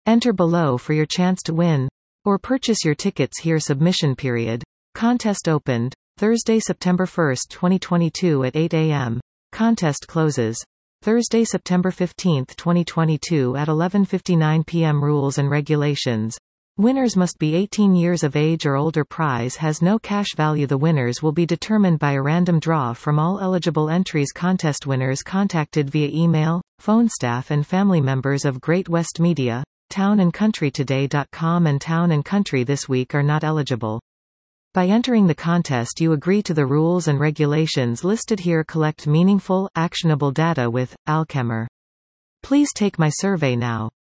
Enter below for your chance to win. Or purchase your tickets here. Submission period. Contest opened Thursday, September 1, 2022 at 8 a.m. Contest closes Thursday, September 15, 2022 at 11:59 p.m. Rules and regulations. Winners must be 18 years of age or older. Prize has no cash value. The winners will be determined by a random draw from all eligible entries. Contest winners contacted via email, phone. Staff and family members of Great West Media, townandcountrytoday.com and Town & Country This Week are not eligible. By entering the contest you agree to the rules and regulations listed here. Collect meaningful, actionable data with Alchemer. Please take my survey now.